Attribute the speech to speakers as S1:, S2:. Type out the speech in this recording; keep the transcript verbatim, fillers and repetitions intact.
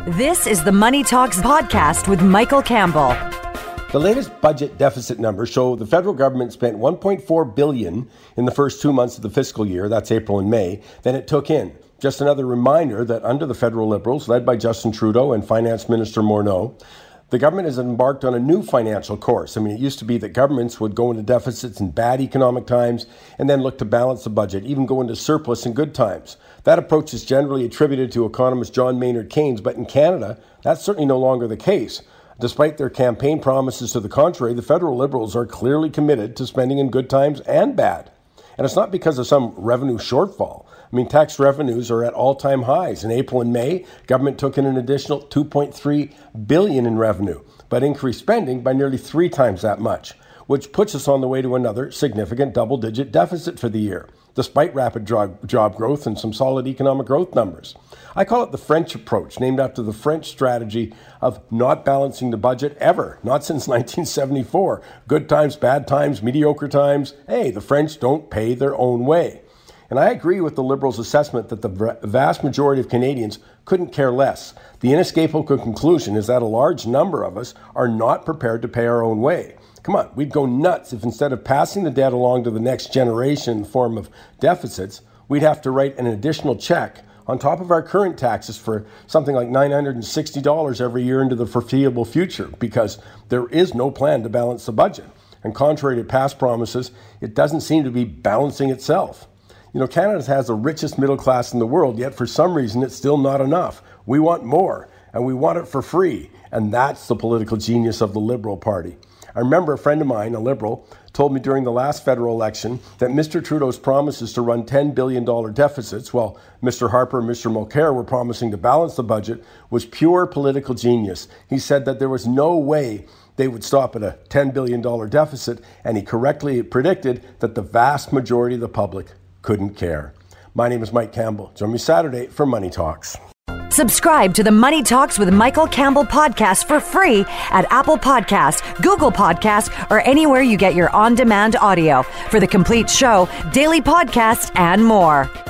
S1: This is the Money Talks podcast with Michael Campbell.
S2: The latest budget deficit numbers show the federal government spent one point four billion dollars in the first two months of the fiscal year, that's April and May, than it took in. Just another reminder that under the federal Liberals, led by Justin Trudeau and Finance Minister Morneau, the government has embarked on a new financial course. I mean, it used to be that governments would go into deficits in bad economic times and then look to balance the budget, even go into surplus in good times. That approach is generally attributed to economist John Maynard Keynes, but in Canada, that's certainly no longer the case. Despite their campaign promises to the contrary, the federal Liberals are clearly committed to spending in good times and bad. And it's not because of some revenue shortfall. I mean, tax revenues are at all-time highs. In April and May, government took in an additional two point three billion dollars in revenue, but increased spending by nearly three times that much, which puts us on the way to another significant double-digit deficit for the year, despite rapid job, job growth and some solid economic growth numbers. I call it the French approach, named after the French strategy of not balancing the budget ever, not since nineteen seventy-four. Good times, bad times, mediocre times. Hey, the French don't pay their own way. And I agree with the Liberals' assessment that the vast majority of Canadians couldn't care less. The inescapable conclusion is that a large number of us are not prepared to pay our own way. Come on, we'd go nuts if instead of passing the debt along to the next generation in the form of deficits, we'd have to write an additional check on top of our current taxes for something like nine hundred sixty dollars every year into the foreseeable future, because there is no plan to balance the budget. And contrary to past promises, it doesn't seem to be balancing itself. You know, Canada has the richest middle class in the world, yet for some reason it's still not enough. We want more, and we want it for free. And that's the political genius of the Liberal Party. I remember a friend of mine, a Liberal, told me during the last federal election that Mister Trudeau's promises to run ten billion dollars deficits, while Mister Harper and Mister Mulcair were promising to balance the budget, was pure political genius. He said that there was no way they would stop at a ten billion dollars deficit, and he correctly predicted that the vast majority of the public couldn't care. My name is Mike Campbell. Join me Saturday for Money Talks.
S1: Subscribe to the Money Talks with Michael Campbell podcast for free at Apple Podcasts, Google Podcasts, or anywhere you get your on-demand audio. For the complete show, daily podcasts, and more.